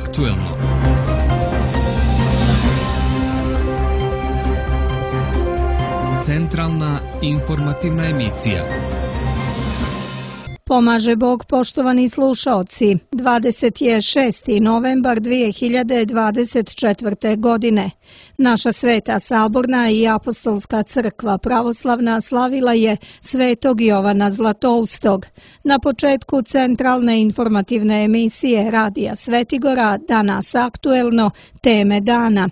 aktuelno. Centralna informativna emisija. Pomaže Bog, poštovani slušaoci. 26. novembar 2024. godine. Naša Sveta Saborna i Apostolska crkva pravoslavna slavila je Svetog Jovana Zlatoustog. Na početku centralne informativne emisije Radija Svetigora, danas aktuelno, teme dana.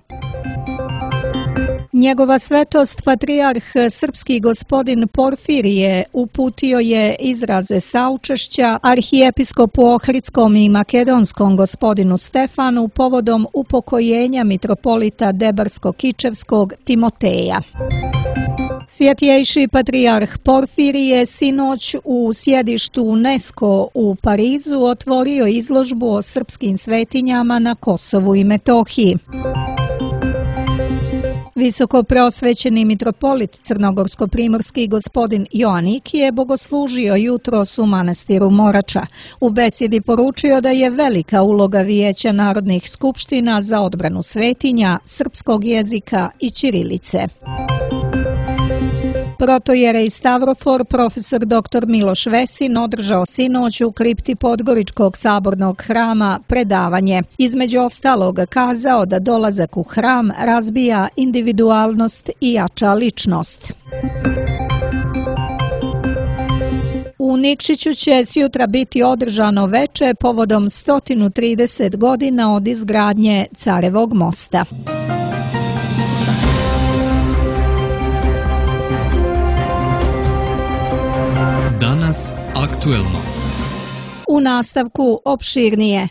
Njegova svetost patrijarh srpski gospodin Porfirije uputio je izraze saučešća arhijepiskopu Ohridskom i makedonskom gospodinu Stefanu povodom upokojenja mitropolita Debarsko-Kičevskog Timoteja. Svjetjejši patrijarh Porfirije sinoć u sjedištu UNESCO u Parizu otvorio izložbu o srpskim svetinjama na Kosovu i Metohiji. Visoko preosvećeni mitropolit crnogorsko-primorski gospodin Joanik je bogoslužio jutros u manastiru Morača. U besjedi poručio da je velika uloga Vijeća narodnih skupština za odbranu svetinja, srpskog jezika i ćirilice. Protojerej Stavrofor, profesor dr. Miloš Vesin, održao sinoć u kripti Podgoričkog sabornog hrama predavanje. Između ostalog kazao da dolazak u hram razbija individualnost i jača ličnost. U Nikšiću će sjutra biti održano veče povodom 130 godina od izgradnje Carevog mosta. Danas aktuelno. U nastavku opširnije.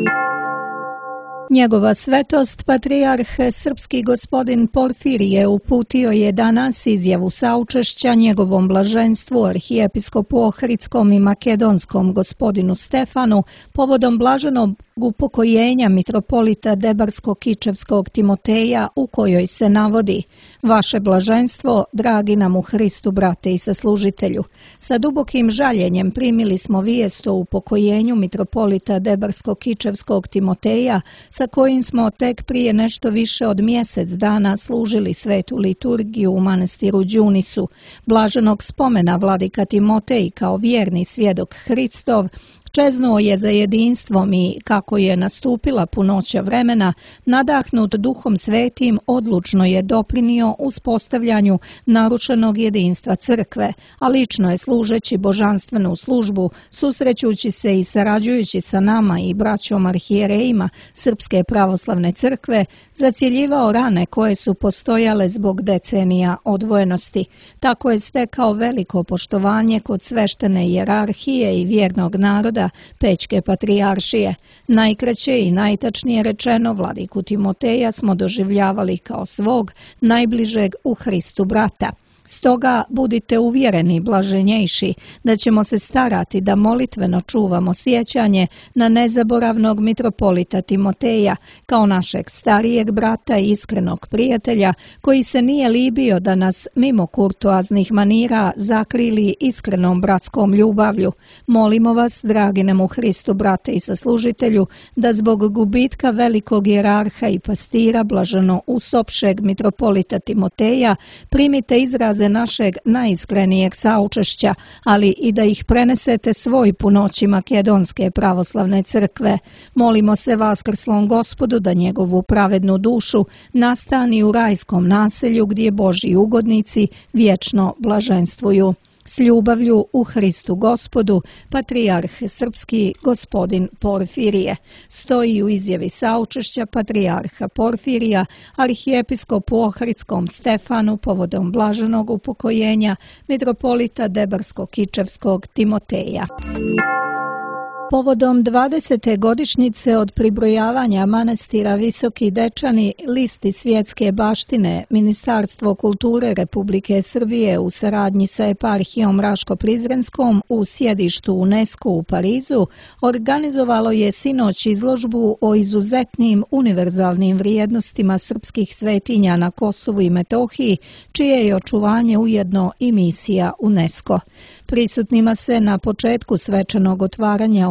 Njegova svetost patrijarh srpski gospodin Porfirije uputio je danas izjavu saučešća njegovom blaženstvu arhijepiskopu Ohridskom i makedonskom gospodinu Stefanu povodom blaženog upokojenja mitropolita Debarsko-Kičevskog Timoteja, u kojoj se navodi: Vaše blaženstvo, dragi nam u Hristu brate i saslužitelju, sa dubokim žaljenjem primili smo vijest o upokojenju mitropolita Debarsko-Kičevskog Timoteja, sa kojim smo tek prije nešto više od mjesec dana služili svetu liturgiju u manastiru Đunisu. Blaženog spomena vladika Timotej kao vjerni svjedok Hristov čeznuo je za jedinstvom i, kako je nastupila punoća vremena, nadahnut Duhom Svetim, odlučno je doprinio uspostavljanju narušenog jedinstva crkve, a lično je služeći božanstvenu službu, susrećući se i sarađujući sa nama i braćom arhijerejima Srpske pravoslavne crkve, zacjeljivao rane koje su postojale zbog decenija odvojenosti. Tako je stekao veliko poštovanje kod sveštene hijerarhije i vjernog naroda Pećke patrijaršije. Najkraće i najtačnije rečeno, vladiku Timoteja smo doživljavali kao svog najbližeg u Hristu brata. Stoga budite uvjereni, blaženjejši, da ćemo se starati da molitveno čuvamo sjećanje na nezaboravnog mitropolita Timoteja kao našeg starijeg brata i iskrenog prijatelja koji se nije libio da nas mimo kurtoaznih manira zakrili iskrenom bratskom ljubavlju. Molimo vas, dragi nam u Hristu brate i saslužitelju, da zbog gubitka velikog hijerarha i pastira blaženo usopšeg mitropolita Timoteja primite izraze našeg najiskrenijeg saučešća, ali i da ih prenesete svoj punoći Makedonske pravoslavne crkve. Molimo se vaskrslom Gospodu da njegovu pravednu dušu nastani u rajskom naselju gdje Božji ugodnici vječno blaženstvuju. S ljubavlju u Hristu Gospodu, patrijarh srpski gospodin Porfirije. Stoji u izjavi saučešća patrijarha Porfirija arhijepiskopu Ohridskom Stefanu povodom blaženog upokojenja mitropolita Debarsko-Kičevskog Timoteja. Povodom 20. godišnjice od pribrojavanja manastira Visoki Dečani listi svjetske baštine, Ministarstvo kulture Republike Srbije u saradnji sa eparhijom Raško-Prizrenskom u sjedištu UNESCO u Parizu organizovalo je sinoć izložbu o izuzetnim univerzalnim vrijednostima srpskih svetinja na Kosovu i Metohiji, čije je očuvanje ujedno i misija UNESCO. Prisutnima se na početku svečanog otvaranja u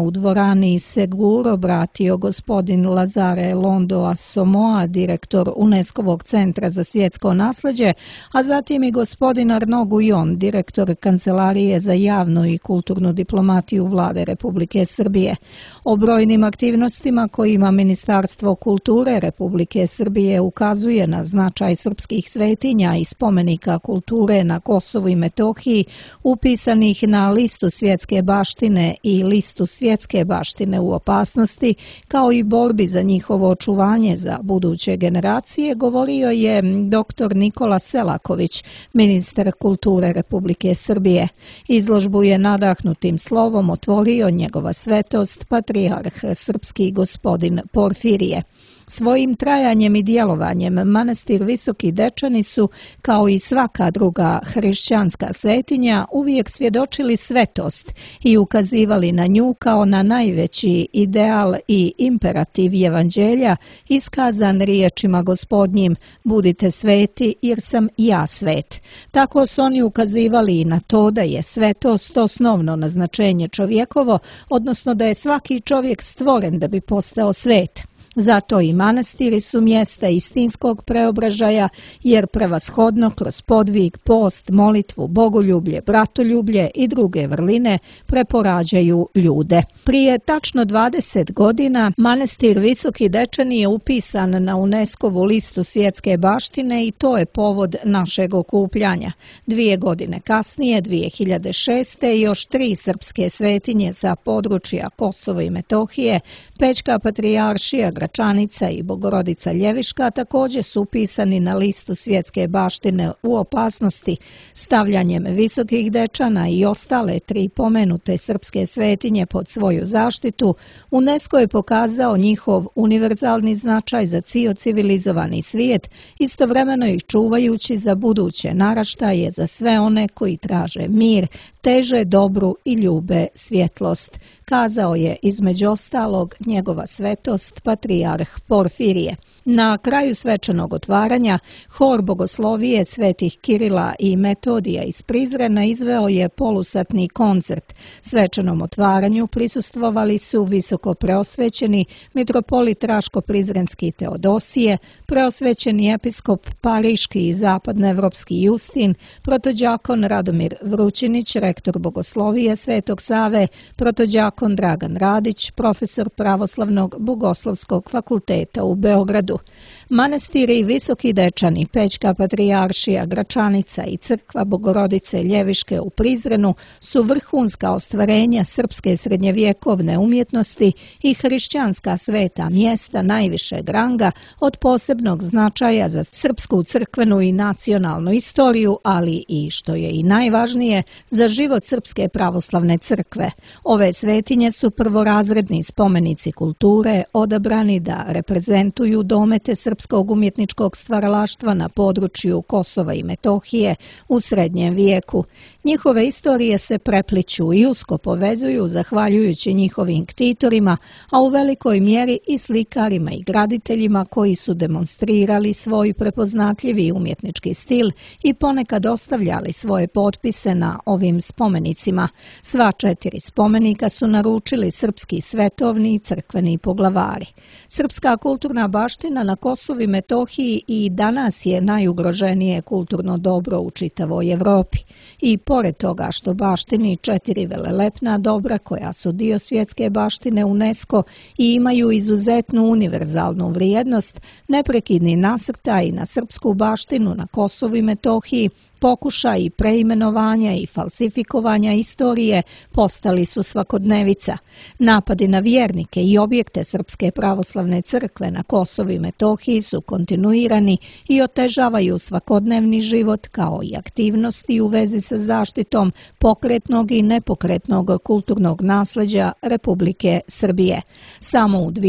u dvorani Segur obratio gospodin Lazare Londo Asamoah, direktor UNESCO-vog centra za svjetsko naslijeđe, a zatim i gospodin Arnaud Guillon, direktor Kancelarije za javnu i kulturnu diplomatiju Vlade Republike Srbije. O brojnim aktivnostima kojima Ministarstvo kulture Republike Srbije ukazuje na značaj srpskih svetinja i spomenika kulture na Kosovu i Metohiji, upisanih na listu svjetske baštine i listu svjetske baštine u opasnosti, kao i borbi za njihovo očuvanje za buduće generacije, govorio je dr. Nikola Selaković, ministar kulture Republike Srbije. Izložbu je nadahnutim slovom otvorio njegova svetost, patrijarh srpski gospodin Porfirije. Svojim trajanjem i djelovanjem manastir Visoki Dečani su, kao i svaka druga hrišćanska svetinja, uvijek svjedočili svetost i ukazivali na nju kao na najveći ideal i imperativ evanđelja, iskazan riječima Gospodnjim: budite sveti jer sam ja svet. Tako su oni ukazivali i na to da je svetost osnovno naznačenje čovjekovo, odnosno da je svaki čovjek stvoren da bi postao svet. Zato i manastiri su mjesta istinskog preobražaja, jer prevashodno kroz podvig, post, molitvu, bogoljublje, bratoljublje i druge vrline preporađaju ljude. Prije tačno 20 godina manastir Visoki Dečani je upisan na UNESCO-vu listu svjetske baštine i to je povod našeg okupljanja. 2 godine kasnije, 2006. još 3 srpske svetinje sa područja Kosova i Metohije, Pećka patrijaršija, Gračanica i Bogorodica Ljeviška također su upisani na listu svjetske baštine u opasnosti. Stavljanjem Visokih Dečana i ostale 3 pomenute srpske svetinje pod svoju zaštitu, UNESCO je pokazao njihov univerzalni značaj za cijeli civilizovani svijet, istovremeno ih čuvajući za buduće naraštaje, za sve one koji traže mir, teže dobru i ljube svjetlost, kazao je između ostalog njegova svetost patrijarh Porfirije. Na kraju svečanog otvaranja hor bogoslovije svetih Kirila i Metodija iz Prizrena izveo je polusatni koncert. Svečanom otvaranju prisustvovali su visoko preosvećeni mitropolit Raško-Prizrenski Teodosije, preosvećeni episkop Pariški i zapadnoevropski Justin, protođakon Radomir Vrućinić, rektor bogoslovije Svetog Save, protođakon Dragan Radić, profesor Pravoslavnog bogoslovskog fakulteta u Beogradu. Manastiri Visoki Dečani, Pećka patrijaršija, Gračanica i crkva Bogorodice Ljeviške u Prizrenu su vrhunska ostvarenja srpske srednjevjekovne umjetnosti i hrišćanska sveta mjesta najvišeg ranga od posebnog značaja za srpsku crkvenu i nacionalnu istoriju, ali i, što je i najvažnije, za život Srpske pravoslavne crkve. Ove svetinje su prvorazredni spomenici kulture, odabrani da reprezentuju domete srpskog umjetničkog stvaralaštva na području Kosova i Metohije u srednjem vijeku. Njihove istorije se prepliću i usko povezuju zahvaljujući njihovim ktitorima, a u velikoj mjeri i slikarima i graditeljima koji su demonstrirali svoj prepoznatljivi umjetnički stil i ponekad ostavljali svoje potpise na ovim spomenicima. Sva 4 spomenika su naručili srpski svetovni i crkveni poglavari. Srpska kulturna baština na Kosovu i Metohiji i danas je najugroženije kulturno dobro u čitavoj Evropi. I pored toga što baštini 4 velelepna dobra koja su dio svjetske baštine UNESCO i imaju izuzetnu univerzalnu vrijednost, neprekidni nasrtaj na srpsku baštinu na Kosovu i Metohiji, pokušaji preimenovanja i falsifikovanja istorije postali su svakodnevica. Napadi na vjernike i objekte Srpske pravoslavne crkve na Kosovu i Metohiji su kontinuirani i otežavaju svakodnevni život kao i aktivnosti u vezi sa zaštitom pokretnog i nepokretnog kulturnog nasljeđa Republike Srbije. Samo u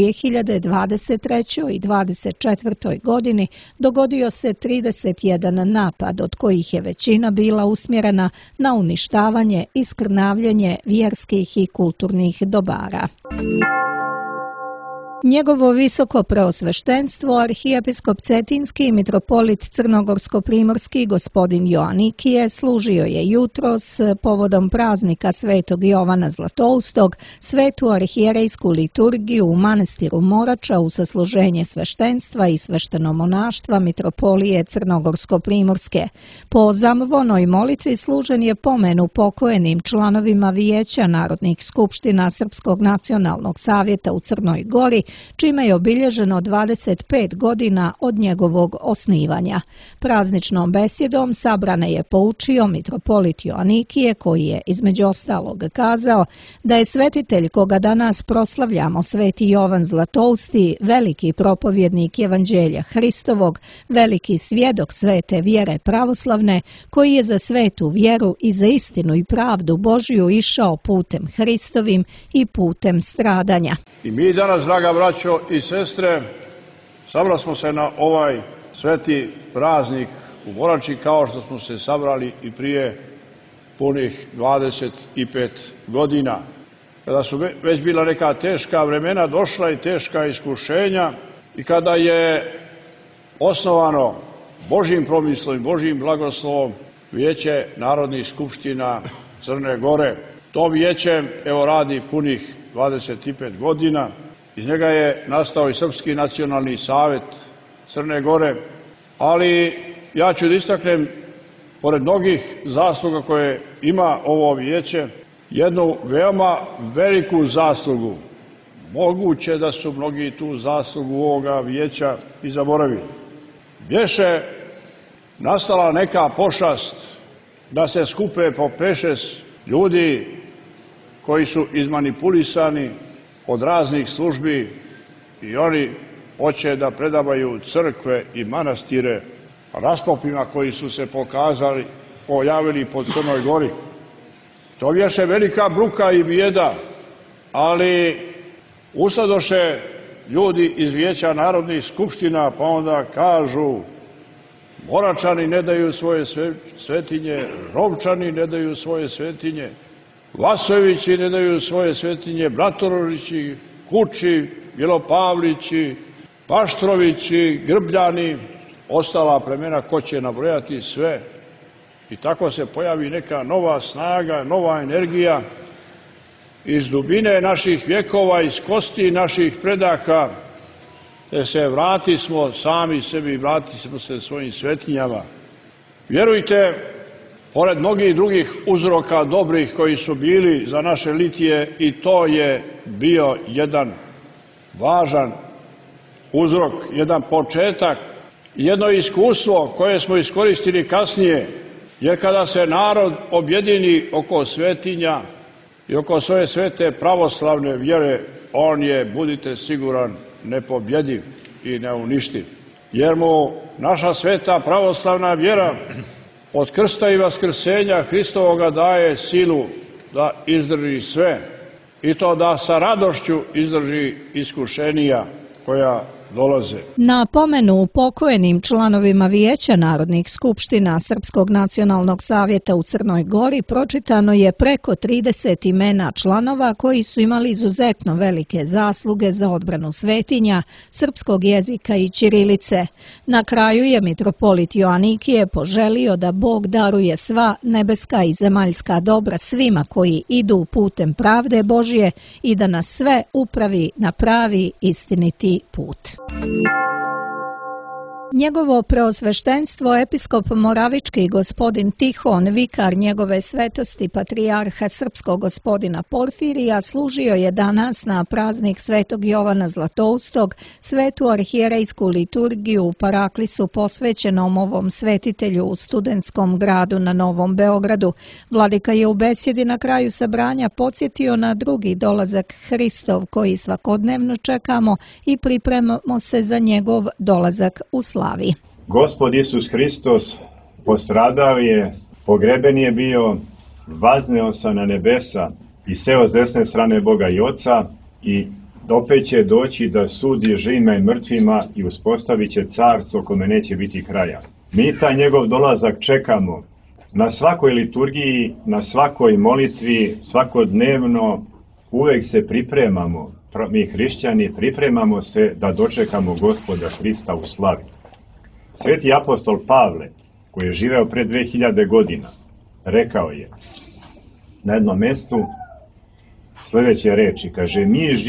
2023. i 2024. godini dogodio se 31 napad, od kojih je većina bila usmjerena na uništavanje i skrnavljenje vjerskih i kulturnih dobara. Njegovo visoko preosveštenstvo, arhijepiskop Cetinski i mitropolit Crnogorsko-primorski gospodin Joanikije služio je jutros povodom praznika Svetog Jovana Zlatoustog svetu arhijerejsku liturgiju u manastiru Morača u sasluženje sveštenstva i sveštenomonaštva mitropolije Crnogorsko-primorske. Po zamvonoj molitvi služen je pomen upokojenim članovima Vijeća Narodnih skupština Srpskog nacionalnog savjeta u Crnoj Gori, čime je obilježeno 25 godina od njegovog osnivanja. Prazničnom besjedom sabrane je poučio mitropolit Joanikije, koji je između ostalog kazao da je svetitelj koga danas proslavljamo, Sveti Jovan Zlatousti, veliki propovjednik Evanđelja Hristovog, veliki svjedok svete vjere pravoslavne, koji je za svetu vjeru i za istinu i pravdu Božju išao putem Hristovim i putem stradanja. I mi danas, draga braćo i sestre, sabrali smo se na ovaj sveti praznik u Morači kao što smo se sabrali i prije punih 25 godina. Kada su već bila neka teška vremena došla i teška iskušenja i kada je osnovano Božjim promislom i Božjim blagoslovom Vijeće Narodnih skupština Crne Gore. To vijeće evo radi punih 25 godina. Iz njega je nastao i Srpski nacionalni savjet Crne Gore, ali ja ću da istaknem, pored mnogih zasluga koje ima ovo vijeće, jednu veoma veliku zaslugu. Moguće da su mnogi tu zaslugu ovoga vijeća i zaboravili. Bješe nastala neka pošast da se skupe po 5-6 ljudi koji su izmanipulisani od raznih službi i oni hoće da predavaju crkve i manastire raspopima koji su se pojavili po Crnoj Gori. To bješe velika bruka i bijeda, ali usladoše ljudi iz Vijeća Narodnih skupština, pa onda kažu: Moračani ne daju svoje svetinje, Rovčani ne daju svoje svetinje, Vasojevići ne daju svoje svetinje, Bratorovići, Kuči, Bjelopavlići, Paštrovići, Grbljani, ostala plemena, ko će nabrojati sve. I tako se pojavi neka nova snaga, nova energija iz dubine naših vjekova, iz kosti naših predaka, da se vratismo sami sebi, vratismo se svojim svetinjama. Vjerujte, pored mnogih drugih uzroka dobrih koji su bili za naše litije, i to je bio jedan važan uzrok, jedan početak, jedno iskustvo koje smo iskoristili kasnije, jer kada se narod objedini oko svetinja i oko svoje svete pravoslavne vjere, on je, budite siguran, nepobjediv i neuništiv. Jer mu naša sveta pravoslavna vjera od krsta i vaskrsenja Hristovoga daje silu da izdrži sve, i to da sa radošću izdrži iskušenja koja dolaze. Na pomenu upokojenim članovima Vijeća Narodnih skupština Srpskog nacionalnog savjeta u Crnoj Gori pročitano je preko 30 imena članova koji su imali izuzetno velike zasluge za odbranu svetinja, srpskog jezika i ćirilice. Na kraju je mitropolit Joanikije poželio da Bog daruje sva nebeska i zemaljska dobra svima koji idu putem pravde Božje i da nas sve upravi na pravi istiniti put. Njegovo preosveštenstvo episkop Moravički gospodin Tihon, vikar njegove svetosti patrijarha srpskog gospodina Porfirija, služio je danas na praznik Svetog Jovana Zlatoustog svetu arhijerejsku liturgiju u Paraklisu posvećenom ovom svetitelju u studentskom gradu na Novom Beogradu. Vladika je u besjedi na kraju sabranja podsjetio na drugi dolazak Hristov koji svakodnevno čekamo i pripremamo se za njegov dolazak u slavi. Gospod Isus Hristos postradao je, pogreben je bio, vazneo se na nebesa i seo s desne strane Boga i Oca, i opet će doći da sudi živima i mrtvima i uspostavit će carstvo kome neće biti kraja. Mi taj njegov dolazak čekamo. Na svakoj liturgiji, na svakoj molitvi, svakodnevno uvek se pripremamo. mi hrišćani pripremamo se da dočekamo Gospoda Hrista u slavi. Sveti apostol Pavle, koji je živeo pre 2000 godina, rekao je na jednom mestu sljedeće reči, kaže,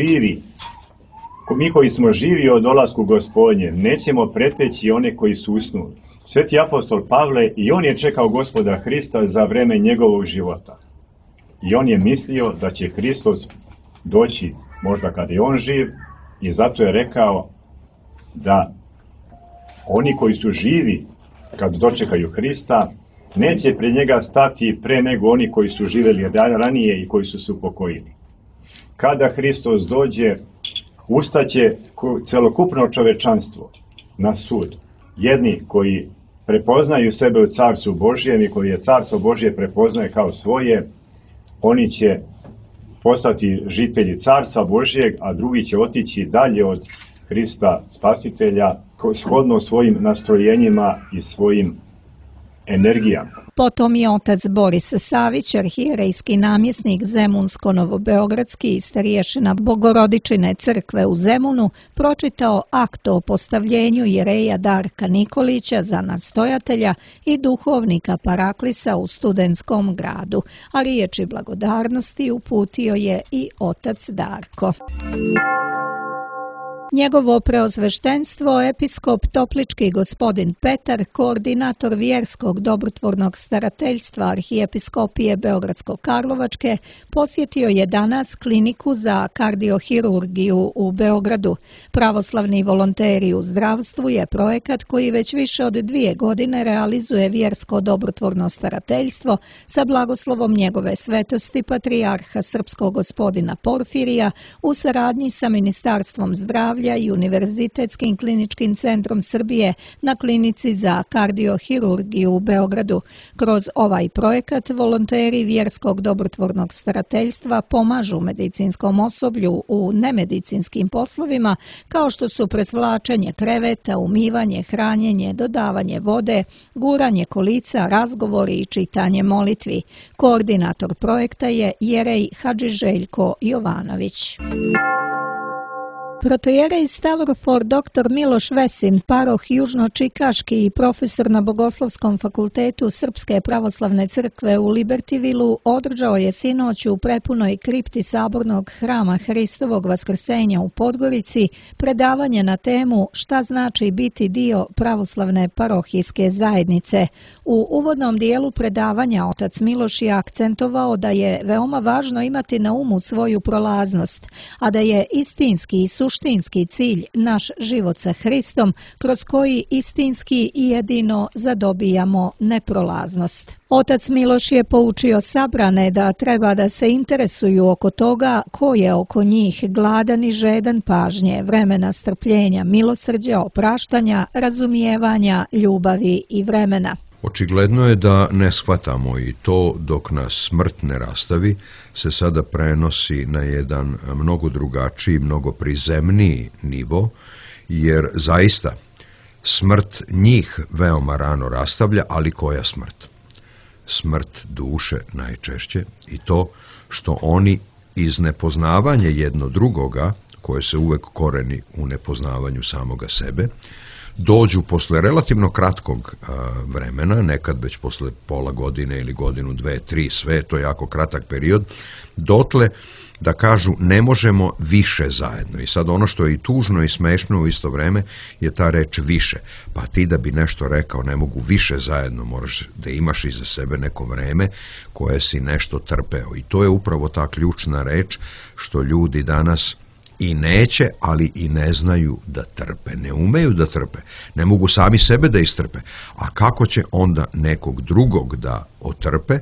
mi koji smo živi o dolasku Gospodnje, nećemo preteći one koji su usnuli. Sveti apostol Pavle, i on je čekao Gospoda Hrista za vreme njegovog života. I on je mislio da će Hristos doći možda kada je on živ, i zato je rekao da oni koji su živi kad dočekaju Hrista neće pred njega stati pre nego oni koji su živeli ranije i koji su se upokojili. Kada Hristos dođe, ustaće celokupno čovečanstvo na sud. Jedni koji prepoznaju sebe u Carstvu Božjem i koji je Carstvo Božje prepoznaje kao svoje, oni će postati žitelji Carstva Božjeg, a drugi će otići dalje od Hrista Spasitelja, shodno svojim nastrojenjima i svojim energijama. Potom je otac Boris Savić, arhijerejski namjesnik Zemunsko-Novobeogradski i starješina Bogorodičine crkve u Zemunu, pročitao akt o postavljenju jereja Darka Nikolića za nastojatelja i duhovnika Paraklisa u Studentskom gradu, a riječi blagodarnosti uputio je i otac Darko. Njegovo preosveštenstvo, episkop Toplički gospodin Petar, koordinator vjerskog dobrotvornog starateljstva Arhijepiskopije Beogradsko-Karlovačke, posjetio je danas kliniku za kardiohirurgiju u Beogradu. Pravoslavni volonteri u zdravstvu je projekat koji već više od 2 godine realizuje vjersko dobrotvorno starateljstvo sa blagoslovom njegove svetosti patrijarha srpskog gospodina Porfirija u saradnji sa Ministarstvom zdravlja i Univerzitetskim kliničkim centrom Srbije na klinici za kardiohirurgiju u Beogradu. Kroz ovaj projekat volonteri vjerskog dobrotvornog starateljstva pomažu medicinskom osoblju u nemedicinskim poslovima kao što su presvlačenje kreveta, umivanje, hranjenje, dodavanje vode, guranje kolica, razgovori i čitanje molitvi. Koordinator projekta je jerej Hadži Željko Jovanović. Protojerej Stavrofor dr. Miloš Vesin, paroh južno-čikaški i profesor na Bogoslovskom fakultetu Srpske pravoslavne crkve u Libertivilu, održao je sinoć u prepunoj kripti sabornog hrama Hristovog vaskrsenja u Podgorici predavanje na temu šta znači biti dio pravoslavne parohijske zajednice. U uvodnom dijelu predavanja otac Miloš je akcentovao da je veoma važno imati na umu svoju prolaznost, a da je istinski i suštinski cilj naš život sa Hristom, kroz koji istinski i jedino zadobijamo neprolaznost. Otac Miloš je poučio sabrane da treba da se interesuju oko toga ko je oko njih gladan i žedan pažnje, vremena, strpljenja, milosrđa, opraštanja, razumijevanja, ljubavi i vremena. Očigledno je da ne shvatamo i to dok nas smrt ne rastavi se sada prenosi na jedan mnogo drugačiji, mnogo prizemniji nivo, jer zaista smrt njih veoma rano rastavlja, ali koja smrt? Smrt duše najčešće i to što oni iz nepoznavanja jedno drugoga, koje se uvek koreni u nepoznavanju samoga sebe, dođu posle relativno kratkog vremena, nekad već posle pola godine ili godinu, 2, 3, sve je to jako kratak period, dotle da kažu ne možemo više zajedno. I sad ono što je i tužno i smešno u isto vreme je ta reč više. Pa ti da bi nešto rekao ne mogu više zajedno, moraš da imaš iza sebe neko vreme koje si nešto trpeo. I to je upravo ta ključna reč što ljudi danas i neće, ali i ne znaju da trpe. Ne umeju da trpe. Ne mogu sami sebe da istrpe. A kako će onda nekog drugog da otrpe?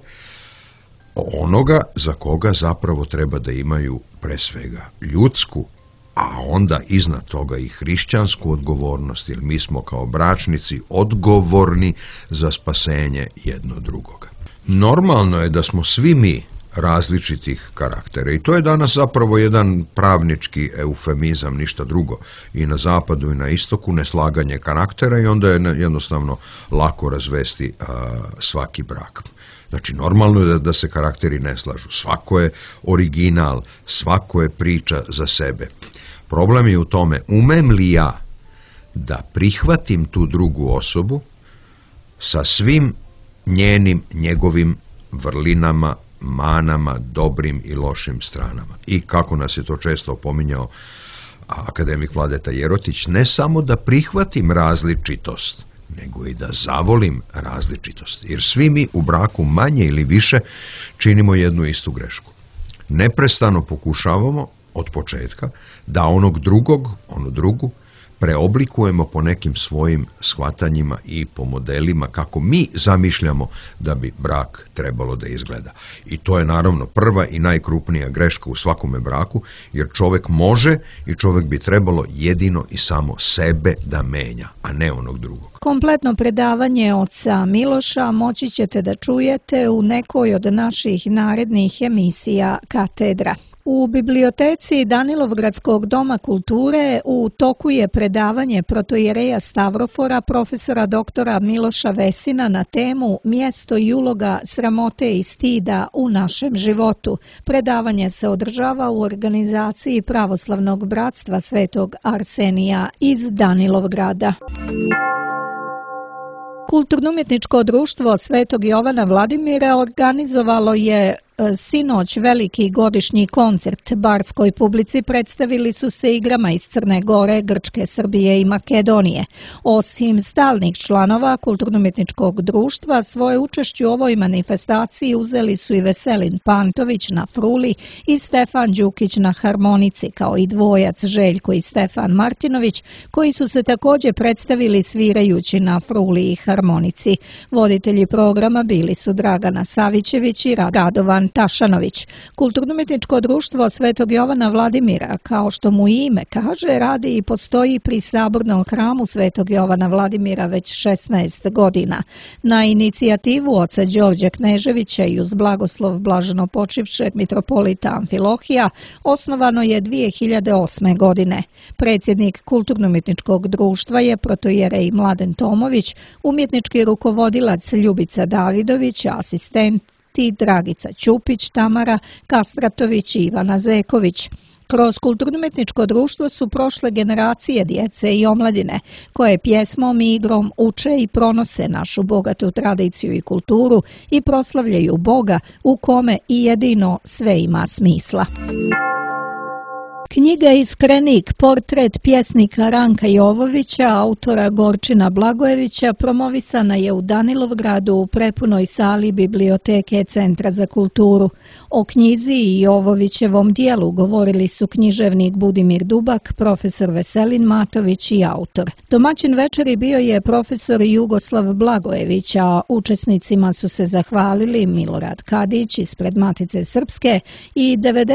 Onoga za koga zapravo treba da imaju pre svega ljudsku, a onda iznad toga i hrišćansku odgovornost, jer mi smo kao bračnici odgovorni za spasenje jedno drugoga. Normalno je da smo svi mi različitih karaktera i to je danas zapravo jedan pravnički eufemizam, ništa drugo. I na zapadu i na istoku neslaganje karaktera i onda je jednostavno lako razvesti svaki brak. Znači, normalno je da se karakteri ne slažu. Svako je original, svako je priča za sebe. Problem je u tome, umem li ja da prihvatim tu drugu osobu sa svim njegovim vrlinama, manama, dobrim i lošim stranama. I kako nas je to često opominjao akademik Vladeta Jerotić, ne samo da prihvatim različitost, nego i da zavolim različitost. Jer svi mi u braku manje ili više činimo jednu istu grešku. Neprestano pokušavamo od početka da onu drugu, preoblikujemo po nekim svojim shvatanjima i po modelima kako mi zamišljamo da bi brak trebalo da izgleda. I to je naravno prva i najkrupnija greška u svakome braku, jer čovek može i čovek bi trebalo jedino i samo sebe da menja, a ne onog drugog. Kompletno predavanje oca Miloša moći ćete da čujete u nekoj od naših narednih emisija Katedra. U biblioteci Danilovgradskog doma kulture u toku je predavanje protoijereja Stavrofora profesora doktora Miloša Vesina na temu Mjesto i uloga sramote i stida u našem životu. Predavanje se održava u organizaciji Pravoslavnog bratstva Svetog Arsenija iz Danilovgrada. Kulturno-umjetničko društvo Svetog Jovana Vladimira organizovalo je sinoć veliki godišnji koncert. Barskoj publici predstavili su se igrama iz Crne Gore, Grčke, Srbije i Makedonije. Osim stalnih članova Kulturno-umjetničkog društva, svoje učešće u ovoj manifestaciji uzeli su i Veselin Pantović na fruli i Stefan Đukić na harmonici, kao i dvojac Željko i Stefan Martinović, koji su se također predstavili svirajući na fruli i harmonici. Voditelji programa bili su Dragana Savićević i Radovan Tašanović. Kulturno-umjetničko društvo Svetog Jovana Vladimira, kao što mu ime kaže, radi i postoji pri Sabornom hramu Svetog Jovana Vladimira već 16 godina. Na inicijativu oca Đorđa Kneževića i uz blagoslov blaženopočivšeg mitropolita Amfilohija osnovano je 2008. godine. Predsjednik Kulturno-umjetničkog društva je protoijerej Mladen Tomović, umjetnički rukovodilac Ljubica Davidović, asistent Dragica Ćupić, Tamara Kastratović i Ivana Zeković. Kroz Kulturno-umjetničko društvo su prošle generacije djece i omladine, koje pjesmom i igrom uče i pronose našu bogatu tradiciju i kulturu i proslavljaju Boga u kome i jedino sve ima smisla. Knjiga Iskrenik, portret pjesnika Ranka Jovovića, autora Gorčina Blagojevića, promovisana je u Danilovgradu u prepunoj sali Biblioteke Centra za kulturu. O knjizi i Jovovićevom dijelu govorili su književnik Budimir Dubak, profesor Veselin Matović i autor. Domaćin večeri bio je profesor Jugoslav Blagojević, a učesnicima su se zahvalili Milorad Kadić ispred Matice Srpske i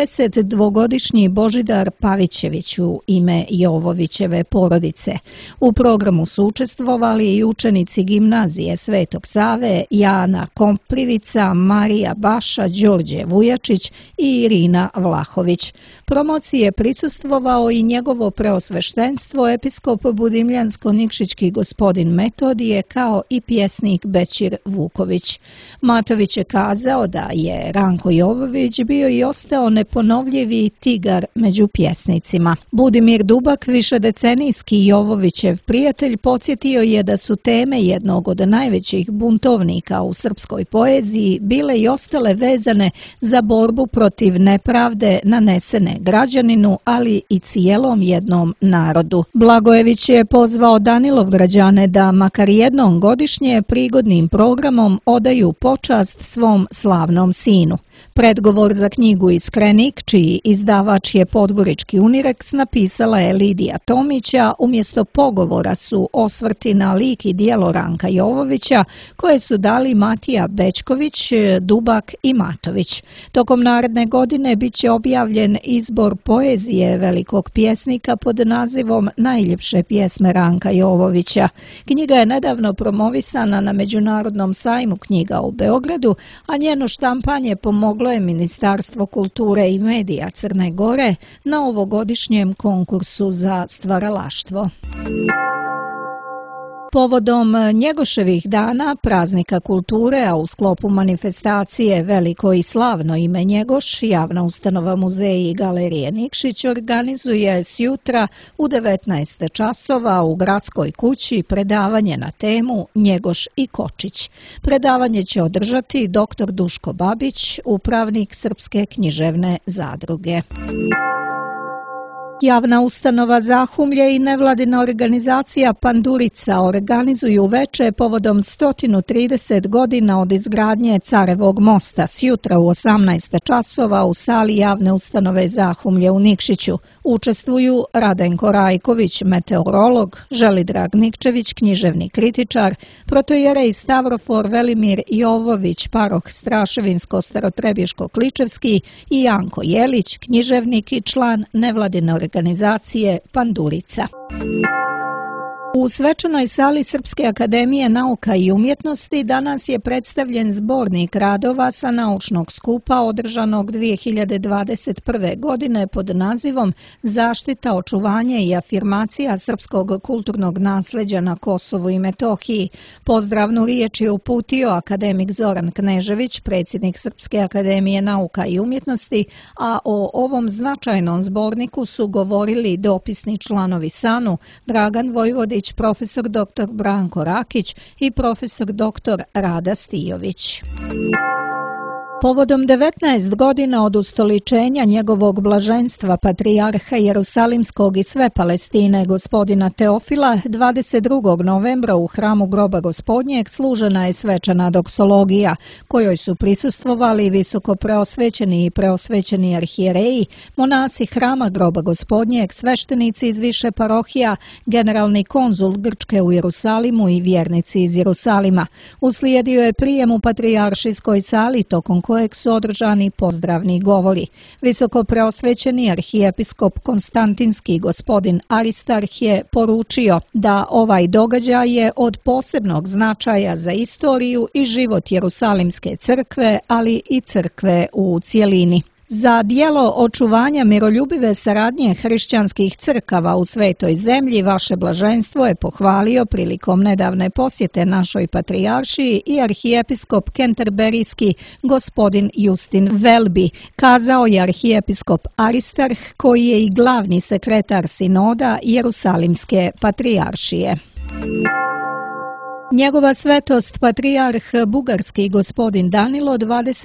92-godišnji Božidar Pavićević u ime Jovovićeve porodice. U programu su učestvovali i učenici gimnazije Svetog Save, Jana Komprivica, Marija Baša, Đorđe Vujačić i Irina Vlahović. Promociji je prisustvovao i njegovo preosveštenstvo episkop Budimljansko-Nikšićki gospodin Metodije, kao i pjesnik Bećir Vuković. Matović je kazao da je Ranko Jovović bio i ostao neponovljivi tigar među pjesnicima. Budimir Dubak, višedecenijski Jovovićev prijatelj, podsjetio je da su teme jednog od najvećih buntovnika u srpskoj poeziji bile i ostale vezane za borbu protiv nepravde nanesene građaninu, ali i cijelom jednom narodu. Blagojević je pozvao Danilovgrađane da makar jednom godišnje prigodnim programom odaju počast svom slavnom sinu. Predgovor za knjigu Iskrenik, čiji izdavač je Podgorički Unirex, napisala je Lidija Tomića. Umjesto pogovora su osvrti na lik i djelo Ranka Jovovića, koje su dali Matija Bećković, Dubak i Matović. Tokom naredne godine bit će objavljen izbor poezije velikog pjesnika pod nazivom Najljepše pjesme Ranka Jovovića. Knjiga je nedavno promovisana na Međunarodnom sajmu knjiga u Beogradu, a njeno štampanje pomoglo je Ministarstvo kulture i medija Crne Gore na ovogodišnjem konkursu za stvaralaštvo. Povodom Njegoševih dana, praznika kulture, a u sklopu manifestacije Veliko i slavno ime Njegoš, javna ustanova Muzeji i galerije Nikšić organizuje sjutra u 19 časova u Gradskoj kući predavanje na temu Njegoš i Kočić. Predavanje će održati dr. Duško Babić, upravnik Srpske književne zadruge. Javna ustanova Zahumlje i nevladina organizacija Pandurica organizuju veče povodom 130 godina od izgradnje Carevog mosta sjutra u 18 časova u sali javne ustanove Zahumlje u Nikšiću. Učestvuju Radenko Rajković, meteorolog, Želidrag Nikčević, književni kritičar, protojerej Stavrofor Velimir Jovović, paroh Straševinsko-Starotrebiško-Kličevski i Janko Jelić, književnik i član nevladine organizacije Pandurica. U svečanoj sali Srpske akademije nauka i umjetnosti danas je predstavljen zbornik radova sa naučnog skupa održanog 2021. godine pod nazivom Zaštita, očuvanje i afirmacija srpskog kulturnog nasleđa na Kosovu i Metohiji. Pozdravnu riječ je uputio akademik Zoran Knežević, predsjednik Srpske akademije nauka i umjetnosti, a o ovom značajnom zborniku su govorili dopisni članovi SANU Dragan Vojvodić, profesor dr. Branko Rakić i profesor dr. Rada Stijović. Povodom 19 godina od ustoličenja njegovog blaženstva patrijarha Jerusalimskog i sve Palestine gospodina Teofila 22. novembra u hramu Groba Gospodnjeg služena je svečana doksologija, kojoj su prisustvovali visoko preosvećeni i preosvećeni arhijereji, monasi hrama Groba Gospodnjeg, sveštenici iz više parohija, generalni konzul Grčke u Jerusalimu i vjernici iz Jerusalima. Uslijedio je prijem u patrijaršijskoj sali tokom kojeg su održani pozdravni govori. Visoko preosvećeni arhijepiskop Konstantinski gospodin Aristarh je poručio da ovaj događaj je od posebnog značaja za istoriju i život Jerusalimske crkve, ali i crkve u cjelini. Za dijelo očuvanja miroljubive saradnje hrišćanskih crkava u svetoj zemlji vaše blaženstvo je pohvalio prilikom nedavne posjete našoj patrijaršiji i arhijepiskop kenterberijski gospodin Justin Welby, kazao je arhijepiskop Aristarh, koji je i glavni sekretar sinoda Jerusalimske patrijaršije. Njegova svetost patrijarh bugarski gospodin Danilo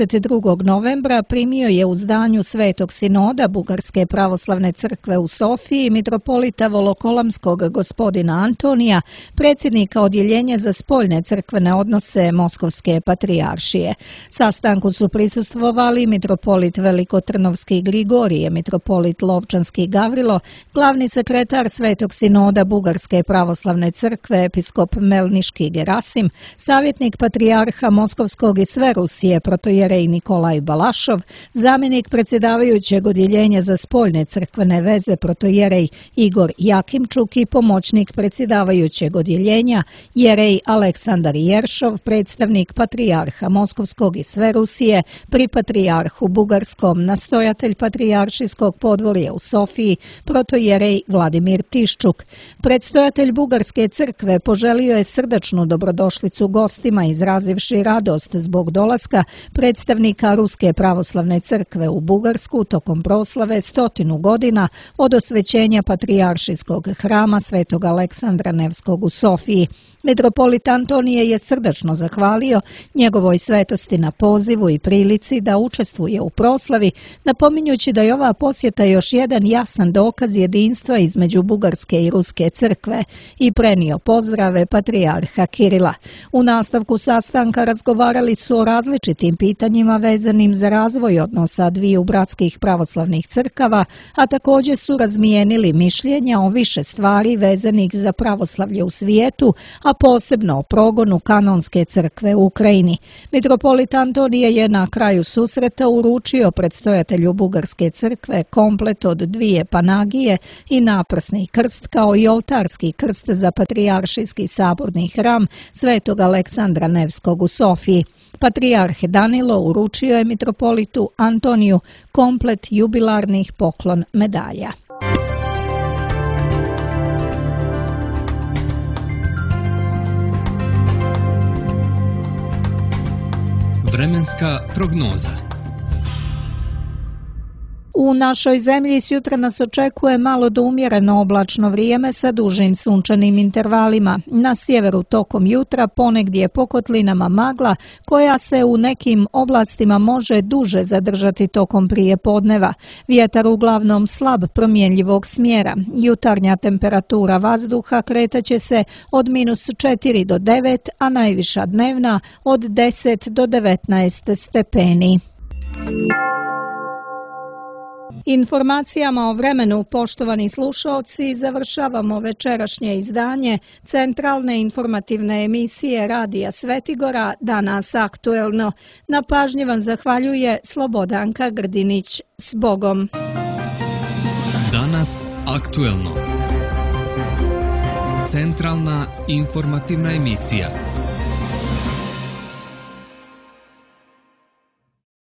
22. novembra primio je u zdanju Svetog sinoda Bugarske pravoslavne crkve u Sofiji mitropolita Volokolamskog gospodina Antonija, predsjednika odjeljenja za spoljne crkvene odnose Moskovske patrijaršije. Sastanku su prisustvovali mitropolit Velikotrnovski Grigorije, mitropolit Lovčanski Gavrilo, glavni sekretar Svetog sinoda Bugarske pravoslavne crkve episkop Melniški Gerasim, savjetnik patrijarha Moskovskog i sve Rusije protojerej Nikolaj Balašov, zamjenik predsjedavajućeg odjeljenja za spoljne crkvene veze protojerej Igor Jakimčuk i pomoćnik predsjedavajućeg odjeljenja jerej Aleksandar Jeršov, predstavnik patrijarha Moskovskog i sve Rusije pri patrijarhu Bugarskom, nastojatelj patrijaršijskog podvorja u Sofiji protojerej Vladimir Tiščuk. Predstojatelj Bugarske crkve poželio je srdačnu dobrodošlicu gostima, izrazivši radost zbog dolaska predstavnika Ruske pravoslavne crkve u Bugarsku tokom proslave 100 godina od osvećenja patrijaršijskog hrama Svetog Aleksandra Nevskog u Sofiji. Mitropolit Antonije je srdačno zahvalio njegovoj svetosti na pozivu i prilici da učestvuje u proslavi, napominjući da je ova posjeta još jedan jasan dokaz jedinstva između Bugarske i Ruske crkve i prenio pozdrave patrijarha Kirila. U nastavku sastanka razgovarali su o različitim pitanjima vezanim za razvoj odnosa dviju bratskih pravoslavnih crkava, a također su razmijenili mišljenja o više stvari vezanih za pravoslavlje u svijetu, a posebno o progonu kanonske crkve u Ukrajini. Mitropolit Antonije je na kraju susreta uručio predstojatelju Bugarske crkve komplet od 2 panagije i naprsni krst kao i oltarski krst za patrijaršijski saborni hram Svetog Aleksandra Nevskog u Sofiji. Patrijarh Danilo uručio je mitropolitu Antoniju komplet jubilarnih poklon medalja. Vremenska prognoza. U našoj zemlji sjutra nas očekuje malo do umjereno oblačno vrijeme sa dužim sunčanim intervalima. Na sjeveru tokom jutra ponegdje po kotlinama magla koja se u nekim oblastima može duže zadržati tokom prijepodneva. Vjetar uglavnom slab promjenjivog smjera. Jutarnja temperatura vazduha kretaće se od -4 do 9, a najviša dnevna od 10 do 19 stepeni. Informacijama o vremenu, poštovani slušaoci, završavamo večerašnje izdanje centralne informativne emisije Radija Svetigora Danas aktuelno. Na pažnji vam zahvaljuje Slobodanka Grdinić. S Bogom! Danas aktuelno. Centralna informativna emisija.